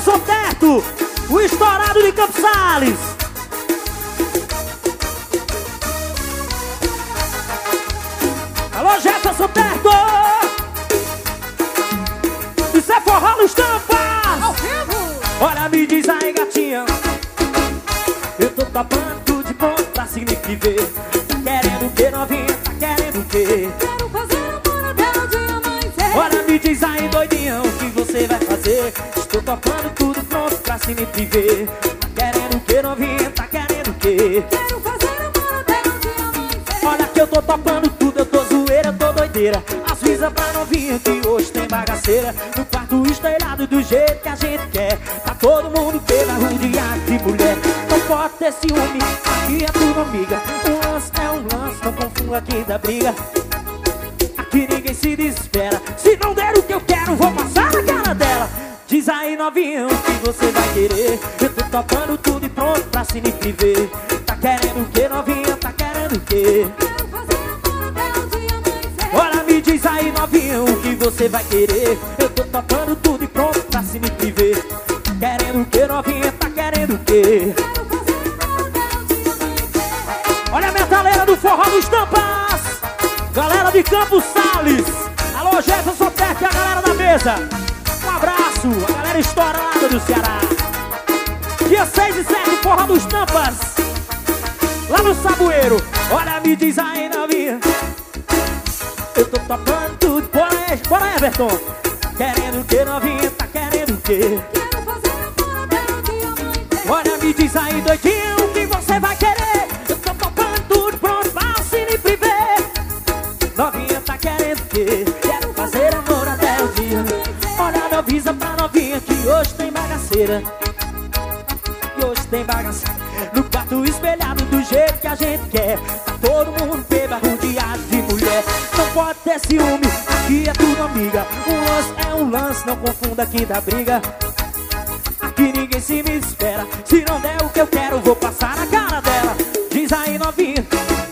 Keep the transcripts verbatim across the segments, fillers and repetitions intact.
Jefferson Teto, o estourado de Campos Sales. Alô, Jefferson Teto. Isso é forró nos Tampas. Ao vivo. Olha, me diz aí, gatinha, eu tô topando tudo de bom pra se me viver. Tá querendo o que, novinha? Tá querendo o quê? Quero fazer amor até o dia amanhecer. Olha, me diz aí, doidinha, o que você vai fazer? Estou topando tudo pronto pra se me viver. Tá querendo o que, novinha? Tá querendo o quê? Quero fazer amor até o dia amanhecer. Olha que eu tô topando tudo, eu tô zoeira, eu tô doideira. Avisa pra novinha que hoje tem bagaceira. No quarto estelhado do jeito que a gente quer. Tá todo mundo pela rodeado de mulher. Não pode ter ciúme, aqui é tudo amiga. Um lance é um lance, não confunda aqui da briga. Aqui ninguém se desespera. Se não der o que eu quero, vou passar na cara dela. Diz aí, novinha, o que você vai querer? Eu tô topando tudo e pronto pra se me viver. Tá querendo o que, novinha? Tá querendo o quê? Quero fazer amor até o dia amanhecer. Olha, me diz aí, novinha, o que você vai querer? Eu tô topando tudo e pronto pra se me viver. Tá querendo o que, novinha? Tá querendo o quê? Quero fazer amor até o dia amanhecer. Olha a metaleira do forró dos Tampas, galera de Campos Sales. Alô, Jefferson Teto e a galera da mesa. Um abraço, a galera estourada do Ceará. Dia seis e sete, forró dos Tampas, lá no Saboeiro. Olha, me diz aí, novinha, eu tô topando tudo. Bora aí, bora aí, Everton. Querendo o que, novinha? Tá querendo o quê? Quero fazer amor até o dia amanhecer. Olha, me diz aí, doidinho, o que você vai querer? Eu tô topando tudo pronto pra se me viver. Novinha, tá querendo o quê? Quero fazer amor até o dia. Olha, me avisa pra novinha que hoje tem bagaceira. Que hoje tem bagaceira. No quarto espelhado do jeito que a gente quer. Tá todo mundo bêbado, rodeado de mulher. Não pode ter ciúme, aqui é tudo amiga. Um lance é um lance, não confunda aqui da briga. Aqui ninguém se me espera. Se não der o que eu quero, vou passar na cara dela. Diz aí, novinha,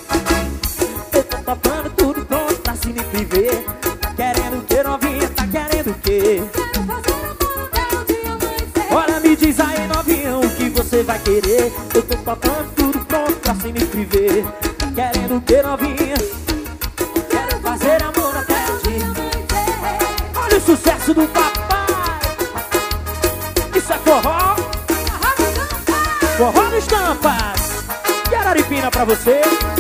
eu tô topando tudo pronto pra se me viver. Tá querendo o que, novinha? Tá querendo o quê? Quero fazer amor até o dia amanhecer. Olha, me diz aí, novinha, o que você vai querer? Eu tô topando tudo pronto pra se me viver. Tá querendo o que, novinha? Quero fazer amor até o dia. Olha o sucesso do papai. Isso é forró. Forró nos Tampas. E Araripina pra você.